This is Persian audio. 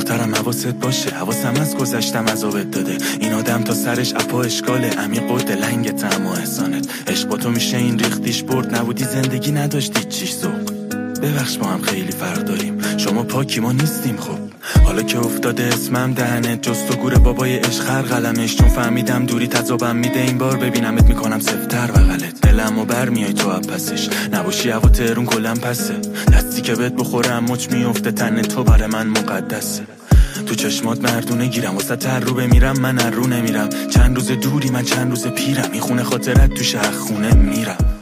دخترم حواست باشه، حواسم از گذشتم عذابت داده. این آدم تا سرش اپا اشکاله، عمیق و دلنگت اما احسانت. عشق با تو میشه این ریختیش برد، نبودی زندگی نداشتی چیش ذوق. ببخش ما هم خیلی فرق داریم، شما پاکی ما نیستیم. خب حالا که افتاده اسمم دهنت، جست و گور بابای عشق هر قلمش. چون فهمیدم دوری تذابم میده، این بار ببینمت میکنم سفتر بغلت. دلم و بر میای تو پسش، نباشی هوا تهرون کلم پسه. دستی که بهت بخورم مچ میفته، تن تو برای من مقدسه. تو چشمات مردونه گیرم، واسه تر رو بمیرم من رو نمیرم. چند روز دوری من چند روز پیرم، این خونه خاطرت تو شهر خونه میرم.